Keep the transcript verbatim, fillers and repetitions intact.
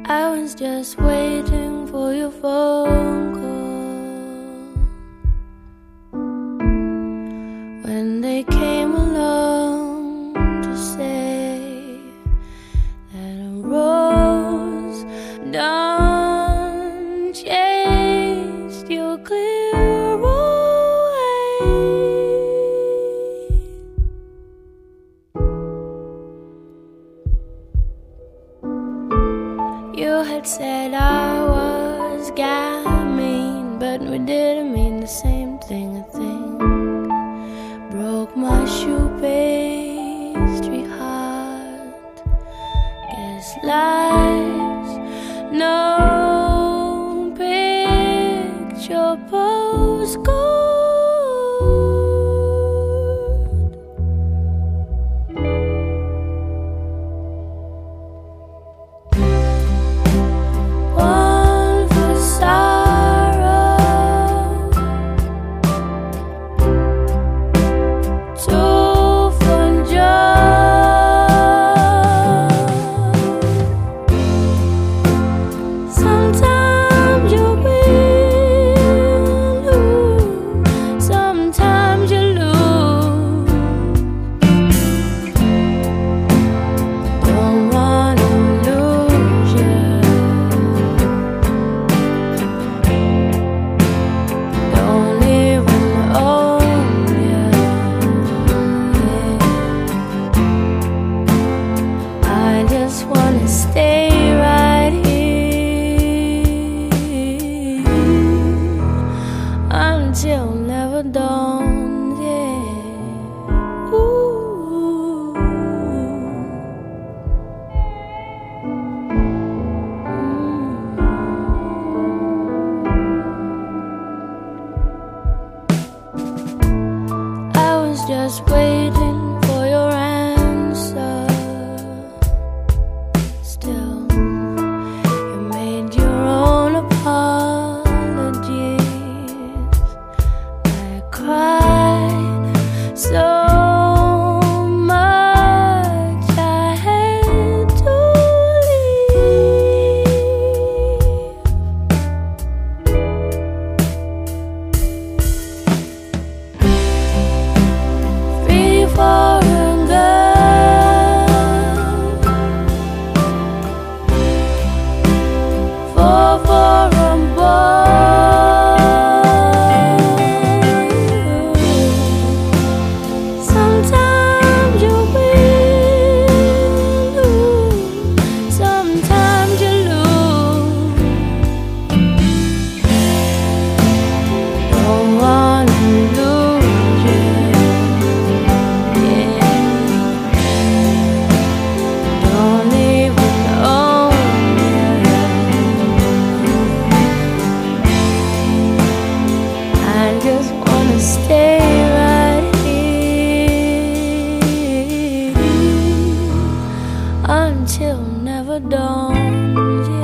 I was just waiting for your phone call when they came along to say that a rose done chased your clear away. You had said I was gamine, but we didn't mean the same thing, I think. Broke my shoe pastry heart. Guess life's no picture postcard. Until never dawns, yeah. Ooh. Mm. I was just waiting for your answer. Still, you made your own apology. Cried so much I had to leave. Free for a girl, four for a boy. Stay right here until never dawns.